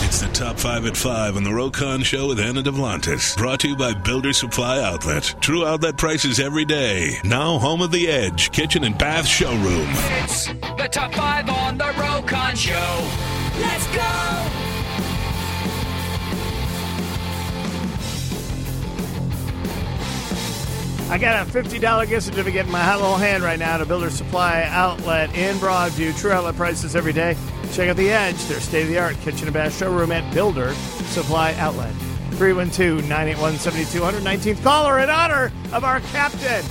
It's the Top 5 at 5 on the Rokon Show with Anna Devlantis. Brought to you by Builder Supply Outlet. True outlet prices every day. Now home of The Edge, kitchen and bath showroom. It's the Top 5 on the Rokon Show. Let's go! I got a $50 gift certificate in my hot little hand right now to Builder Supply Outlet in Broadview. True outlet prices every day. Check out The Edge, their state-of-the-art kitchen and bath showroom at Builder Supply Outlet. 312-981-7200. 19th caller in honor of our captain.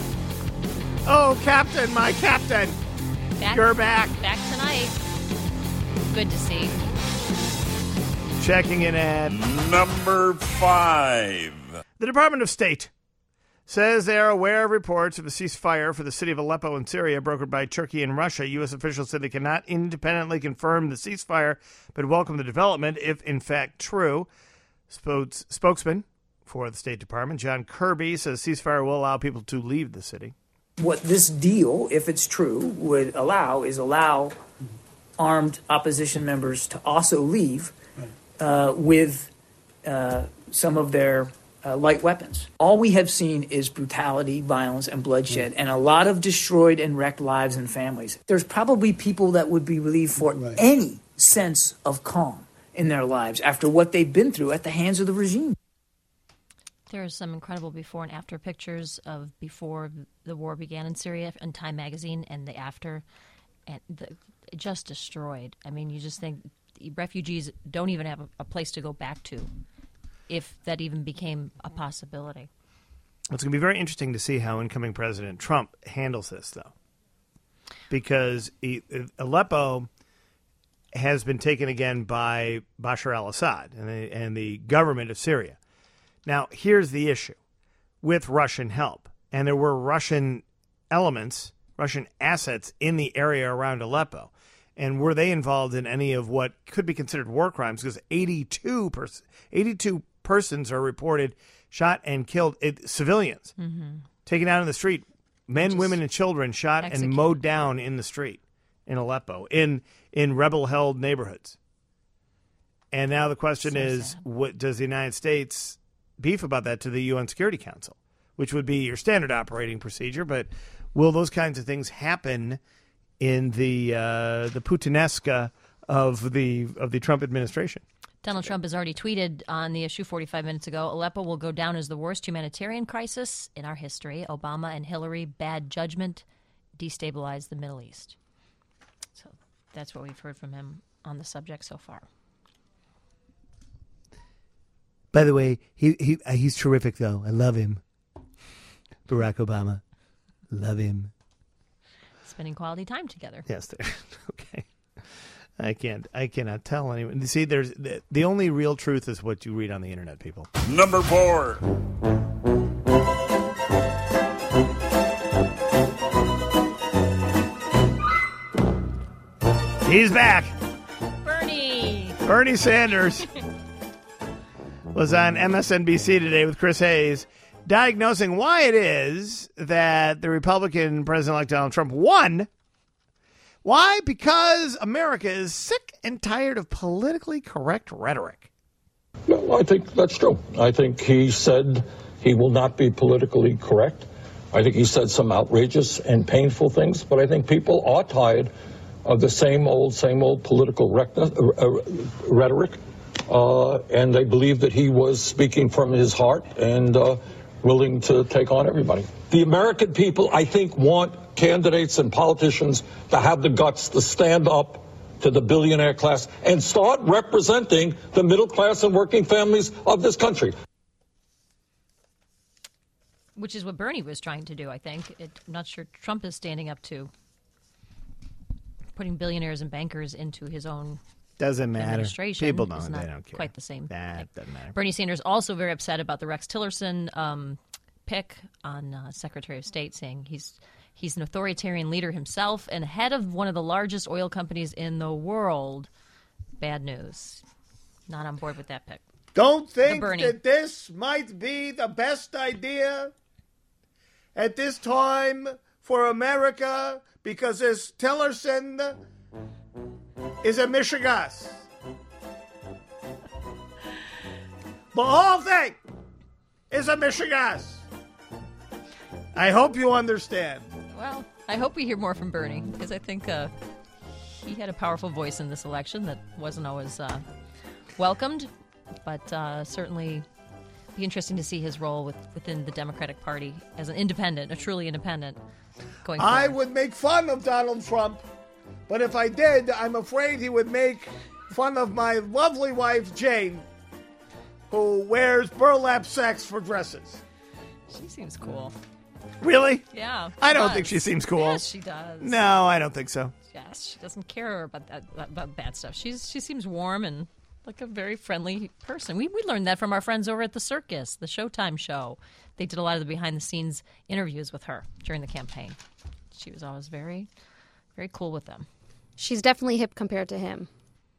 Oh, captain, my captain. You're back. Back tonight. Good to see. Checking in at number 5. The Department of State says they are aware of reports of a ceasefire for the city of Aleppo in Syria brokered by Turkey and Russia. U.S. officials said they cannot independently confirm the ceasefire, but welcome the development if, in fact, true. Spokesman for the State Department, John Kirby, says ceasefire will allow people to leave the city. What this deal, if it's true, would allow armed opposition members to also leave with some of their light weapons. All we have seen is brutality, violence, and bloodshed, and a lot of destroyed and wrecked lives and families. There's probably people that would be relieved for any sense of calm in their lives after what they've been through at the hands of the regime. There are some incredible before and after pictures of before the war began in Syria in Time magazine and the after, and just destroyed. I mean, you just think refugees don't even have a place to go back to, if that even became a possibility. It's going to be very interesting to see how incoming President Trump handles this, though, because Aleppo has been taken again by Bashar al-Assad and the government of Syria. Now, here's the issue with Russian help, and there were Russian elements, Russian assets in the area around Aleppo. And were they involved in any of what could be considered war crimes? Because 82 persons are reported shot and killed, civilians, taken out in the street, men, women, and children shot and mowed down in the street in Aleppo, in rebel-held neighborhoods. And now the question is, what does the United States beef about that to the UN Security Council, which would be your standard operating procedure? But will those kinds of things happen in the Putinesca of the Trump administration? Donald Trump has already tweeted on the issue 45 minutes ago, Aleppo will go down as the worst humanitarian crisis in our history. Obama and Hillary, bad judgment, destabilized the Middle East. So that's what we've heard from him on the subject so far. By the way, he's terrific, though. I love him. Barack Obama. Love him. Spending quality time together. Yes. Okay. I cannot tell anyone. See, there's the only real truth is what you read on the internet, people. Number 4. He's back. Bernie Sanders was on MSNBC today with Chris Hayes, diagnosing why it is that the Republican President-elect Donald Trump won. Why? Because America is sick and tired of politically correct rhetoric. No, I think that's true. I think he said he will not be politically correct. I think he said some outrageous and painful things, but I think people are tired of the same old political rhetoric, and they believe that he was speaking from his heart and willing to take on everybody. The American people, I think, want candidates and politicians to have the guts to stand up to the billionaire class and start representing the middle class and working families of this country. Which is what Bernie was trying to do, I think. I'm not sure Trump is standing up to putting billionaires and bankers into his own doesn't matter. Administration. People don't. They don't care. Quite the same. That doesn't matter. Bernie Sanders also very upset about the Rex Tillerson pick on Secretary of State, saying he's an authoritarian leader himself and head of one of the largest oil companies in the world. Bad news. Not on board with that pick. Don't think that this might be the best idea at this time for America because this Tillerson is a Michigas. The whole thing is a mishegas. I hope you understand. Well, I hope we hear more from Bernie, because I think he had a powerful voice in this election that wasn't always welcomed, but certainly be interesting to see his role within the Democratic Party as an independent, a truly independent, going forward. I would make fun of Donald Trump, but if I did, I'm afraid he would make fun of my lovely wife, Jane, who wears burlap sacks for dresses. She seems cool. Really? Yeah. I don't think she seems cool. Yes, she does. No, I don't think so. Yes, she doesn't care about bad stuff. She seems warm and like a very friendly person. We learned that from our friends over at the circus, the Showtime show. They did a lot of the behind-the-scenes interviews with her during the campaign. She was always very, very cool with them. She's definitely hip compared to him.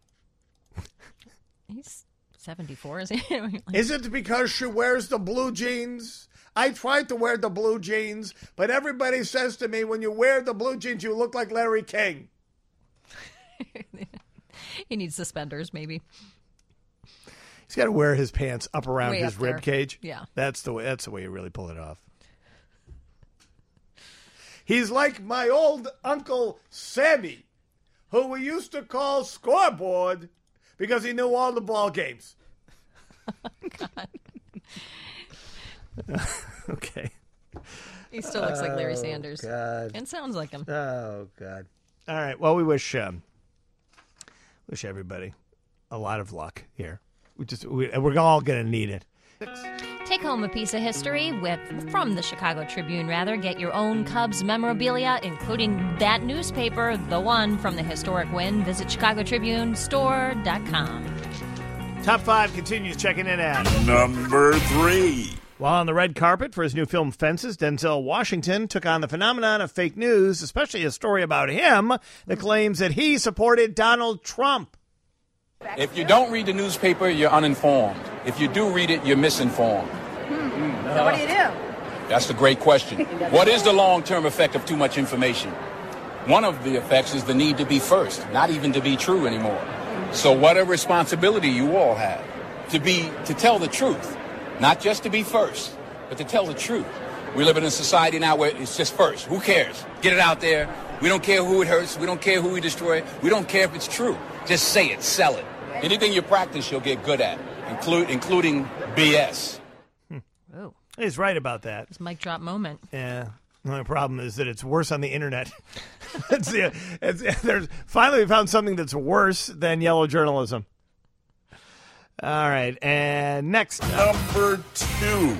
He's 74, is he? Is it because she wears the blue jeans? I tried to wear the blue jeans, but everybody says to me, when you wear the blue jeans, you look like Larry King. He needs suspenders, maybe. He's got to wear his pants up around Way his up there. rib cage. Yeah. That's the way you really pull it off. He's like my old Uncle Sammy, who we used to call Scoreboard because he knew all the ball games. God. Okay. He still looks like Larry Sanders. God. And sounds like him. Oh, God. All right. Well, we wish everybody a lot of luck here. We're all going to need it. Take home a piece of history from the Chicago Tribune, rather. Get your own Cubs memorabilia, including that newspaper, the one from the historic win. Visit ChicagoTribuneStore.com. Top 5 continues checking in at Number 3. While on the red carpet for his new film Fences, Denzel Washington took on the phenomenon of fake news, especially a story about him that claims that he supported Donald Trump. If you don't read the newspaper, you're uninformed. If you do read it, you're misinformed. So what do you do? That's a great question. What is the long-term effect of too much information? One of the effects is the need to be first, not even to be true anymore. So what a responsibility you all have to tell the truth, not just to be first, but to tell the truth. We live in a society now where it's just first. Who cares? Get it out there. We don't care who it hurts. We don't care who we destroy. We don't care if it's true. Just say it, sell it. Anything you practice, you'll get good at, including BS. Oh, He's right about that. it's a mic drop moment. Yeah. The only problem is that it's worse on the internet. Finally, we found something that's worse than yellow journalism. All right, and next up. Number 2.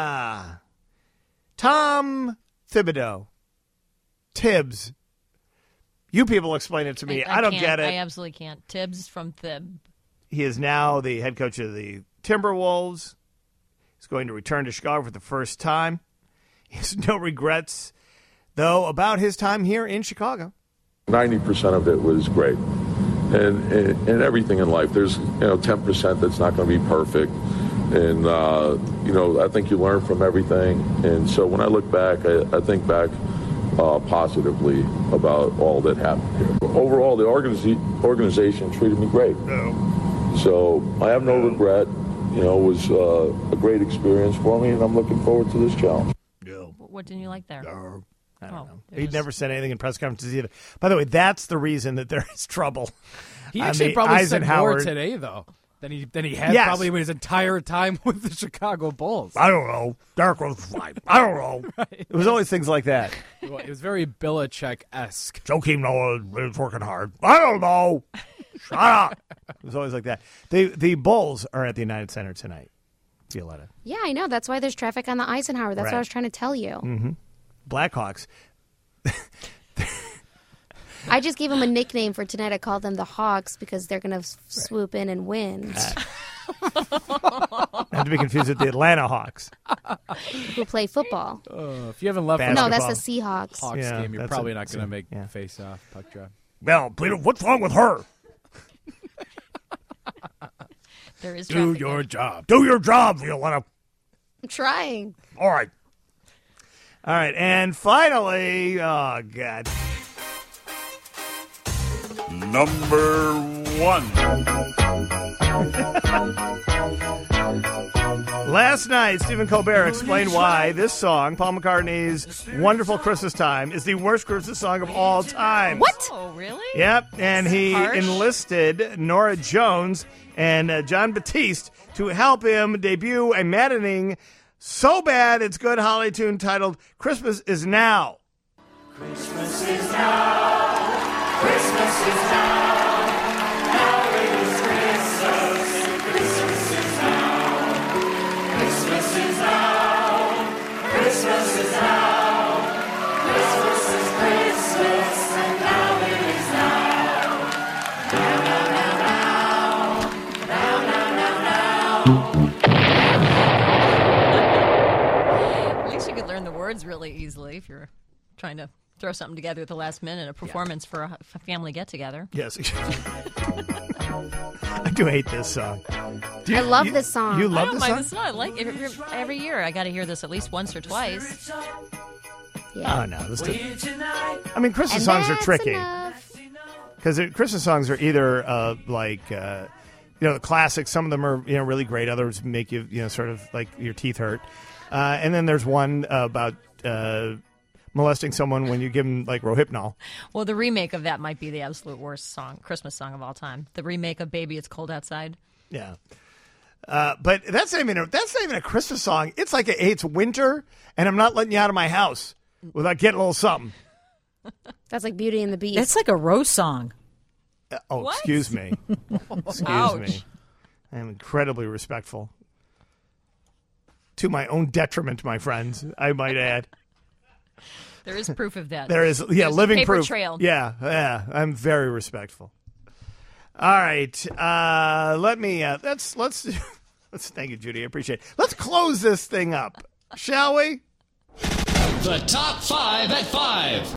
Tom Thibodeau. Tibbs. You people explain it to me. I don't can't. get it. I absolutely can't. Tibbs from Thib. He is now the head coach of the Timberwolves. He's going to return to Chicago for the first time. He has no regrets, though, about his time here in Chicago. 90% of it was great. And everything in life, there's 10% that's not going to be perfect. And, I think you learn from everything. And so when I look back, I think back positively about all that happened here. Overall, the organization treated me great. So I have no regret. It was a great experience for me, and I'm looking forward to this challenge. What didn't you like there? I don't know. He'd never said anything in press conferences either. By the way, that's the reason that there is trouble. He actually probably said Eisenhower more today, though, than he had probably his entire time with the Chicago Bulls. I don't know. Derek was fine. I don't know. Right. It was always things like that. It was very Belichick-esque. Joakim Noah is working hard. I don't know. Shut up. It was always like that. The Bulls are at the United Center tonight. Violetta. Yeah, I know. That's why there's traffic on the Eisenhower. That's what I was trying to tell you. Mm-hmm. Blackhawks. I just gave them a nickname for tonight. I called them the Hawks because they're going to swoop in and win. Not to be confused with the Atlanta Hawks. Who play football. If you haven't left No, that's the Seahawks. Hawks game, you're probably not going to make face-off, puck drop. Well, Peter, what's wrong with her? There is Do your job. Do your job, Violetta. I'm trying. All right. All right. And finally, oh, God. Number 1. Last night, Stephen Colbert explained why this song, Paul McCartney's Wonderful Christmas Time, is the worst Christmas song of all time. What? Oh, really? Yep, and he Harsh. enlisted Nora Jones and John Batiste to help him debut a maddening, so bad it's good holiday tune titled Christmas Is Now. Christmas is now. Christmas is now. Now it is Christmas. Christmas is now. Christmas is now. Christmas is now. Christmas is Christmas, and now it is now. Now, now, now, now. Now, now, now, now. At least you could learn the words really easily if you're trying to throw something together at the last minute, a performance for a family get-together. Yes. I do hate this song. I love this song. You love I don't this mind song? this song. I like it. Every year I got to hear this at least once or twice. Yeah. Oh, no. I mean, Christmas songs are tricky. Because Christmas songs are either the classics. Some of them are really great. Others make you sort of like your teeth hurt. And then there's one about molesting someone when you give them like Rohypnol. Well, the remake of that might be the absolute worst Christmas song of all time. The remake of "Baby It's Cold Outside." Yeah, but that's not even a Christmas song. It's like it's winter, and I'm not letting you out of my house without getting a little something. That's like Beauty and the Beast. It's like a Rose song. What? Excuse me. Excuse me. I am incredibly respectful. To my own detriment, my friends, I might add. There is proof of that. There is, There's living a paper proof. Trail. Yeah, I'm very respectful. All right, let's thank you, Judy. I appreciate it. Let's close this thing up, shall we? The top 5 at 5.